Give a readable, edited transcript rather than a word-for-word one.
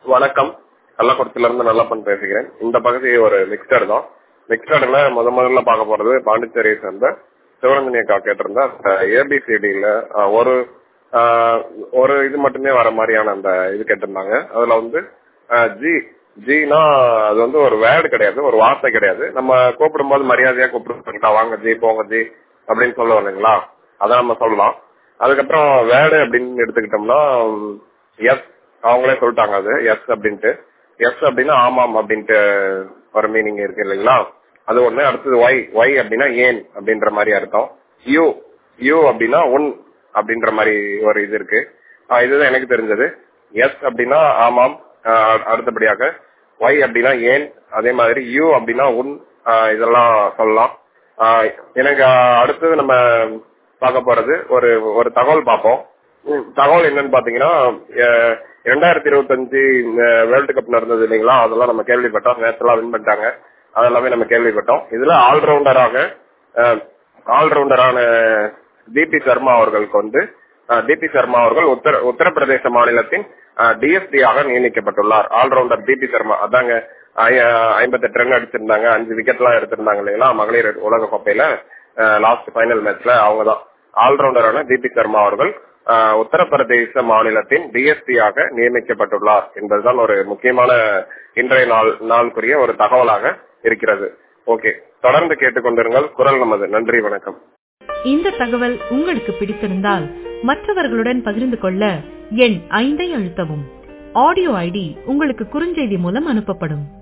வணக்கம். கள்ளக்குறிச்சியில இருந்து நல்லப்பன் பேசுகிறேன். இந்த பகுதி ஒரு மிக்சர் தான். மிக்சர்ல முதல்ல பார்க்க போறது பாண்டிச்சேரியை சேர்ந்த சிவரஞ்சனி அக்கா கேட்டிருந்தா ஏபிசிடியில ஒரு ஒரு இது மட்டுமே வர மாதிரியான அந்த இது கேட்டிருந்தாங்க. அதுல வந்து ஜி ஜினா அது வந்து ஒரு வேர்டு கிடையாது, ஒரு வார்த்தை கிடையாது. நம்ம கூப்பிடும்போது மரியாதையா கூப்பிடுறோம், வாங்க ஜி போங்க ஜி அப்படின்னு சொல்லுவோம் இல்லைங்களா, அதை நம்ம சொல்லலாம். அதுக்கப்புறம் வேர்டு அப்படின்னு எடுத்துக்கிட்டோம்னா எஸ், அவங்களே சொல்லிட்டாங்க அது எஸ் அப்படின்ட்டு. எஸ் அப்படின்னா ஆமாம் அப்படின்ட்டு ஒரு மீனிங் இருக்கு இல்லைங்களா, அது ஒண்ணு. அடுத்தது ஒய், ஒய் அப்படின்னா ஏன் அப்படின்ற மாதிரி அர்த்தம். யூ, யூ அப்படின்னா உன் அப்படின்ற மாதிரி ஒரு இது இருக்கு. இதுதான் எனக்கு தெரிஞ்சது. எஸ் அப்படின்னா ஆமாம், அடுத்தபடியாக ஒய் அப்படின்னா ஏன், அதே மாதிரி யூ அப்படின்னா உன், இதெல்லாம் சொல்லலாம். எனக்கு அடுத்தது நம்ம பார்க்க போறது ஒரு ஒரு தகவல் பார்ப்போம். தகவல் என்னன்னு பாத்தீங்கன்னா 2025 வேர்ல்டு கப் நடந்தது இல்லைங்களா, அதெல்லாம் நம்ம கேள்விப்பட்டோம். நேரத்துல வின் பண்ணிட்டாங்க, அதெல்லாமே நம்ம கேள்விப்பட்டோம். இதுல ஆல்ரவுண்டரான டிபி சர்மா அவர்களுக்கு வந்து டிபி சர்மா அவர்கள் உத்தரப்பிரதேச மாநிலத்தின் டிஎஸ்டி ஆக நியமிக்கப்பட்டுள்ளார். ஆல்ரவுண்டர் டிபி சர்மா அதாங்க 58 ரன் அடிச்சிருந்தாங்க, 5 விக்கெட் எல்லாம் எடுத்திருந்தாங்க இல்லைங்களா மகளிர் உலக கோப்பையில லாஸ்ட் ஃபைனல் மேட்ச்ல. அவங்கதான் ஆல்ரவுண்டரான டிபி சர்மா அவர்கள் உத்தரப்பிரதேச மாநிலத்தின் டிஎஸ்பி ஆக நியமிக்கப்பட்டுள்ளார் என்பதுதான் ஒரு முக்கியமான இன்றைய நாளுக்குரிய ஒரு தகவலாக இருக்கிறது. ஓகே, தொடர்ந்து கேட்டுக்கொண்டிருங்கள் குரல் நமது. நன்றி, வணக்கம். இந்த தகவல் உங்களுக்கு பிடித்திருந்தால் மற்றவர்களுடன் பகிர்ந்து கொள்ள எண் 5 அழுத்தவும். ஆடியோ ஐடி உங்களுக்கு குறுஞ்செய்தி மூலம் அனுப்பப்படும்.